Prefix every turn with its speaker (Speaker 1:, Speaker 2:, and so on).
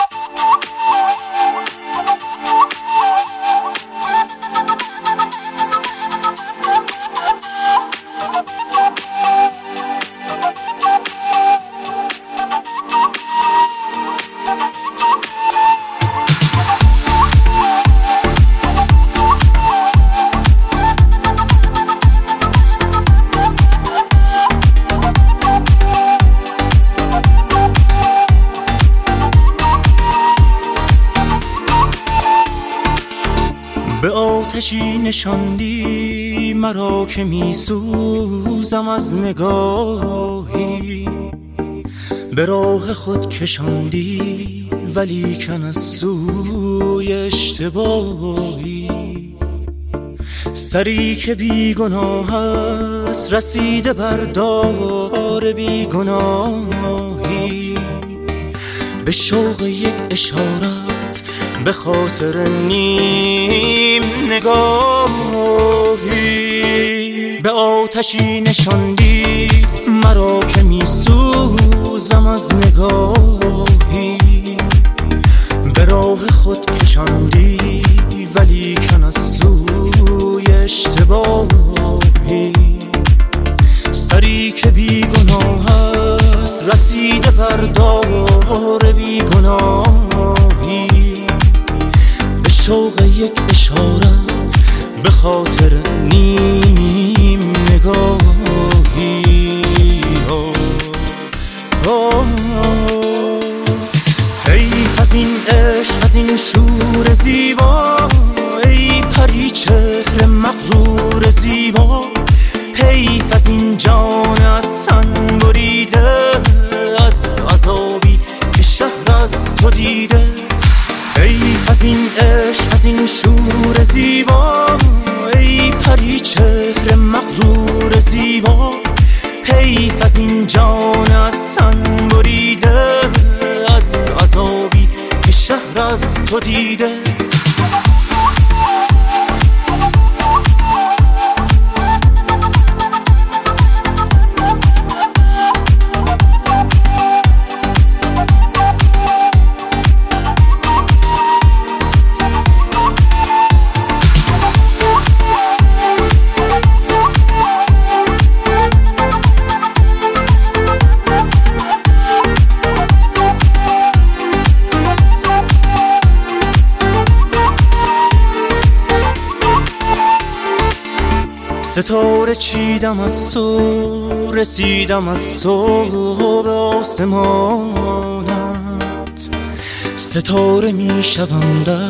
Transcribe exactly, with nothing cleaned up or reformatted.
Speaker 1: به آتشی نشاندی مرا که می سوزم از نگاهی، به راه خود کشاندی ولیکن از سوی اشتباهی. سری که بی گناه است رسیده بر دار بی گناهی، به شوق یک اشارت به خاطر نیم نگاهی. به آتشی نشاندی مرا که می سوزم از نگاهی، به راه خود کشاندی ولیکن از سوی اشتباهی. سری که بی گناه است رسیده بر دار بی گناهی، به شوق یک اشارت به خاطر نیم نگاهی. حیف از این عشق، از این شور زیبا، ای پری چهر مغرور زیبا. حیف از این جان از تن بریده، از عذابی که شهر از تو دیده. حیف از این عشق، از این شور زیبا، ای پری چهر مغرور زیبا. حیف از این جان از تن بریده، از عذابی که شهر از تو دیده. ستاره چیدم از تو، رسیدم از تو به آسمانت. ستاره می شوم در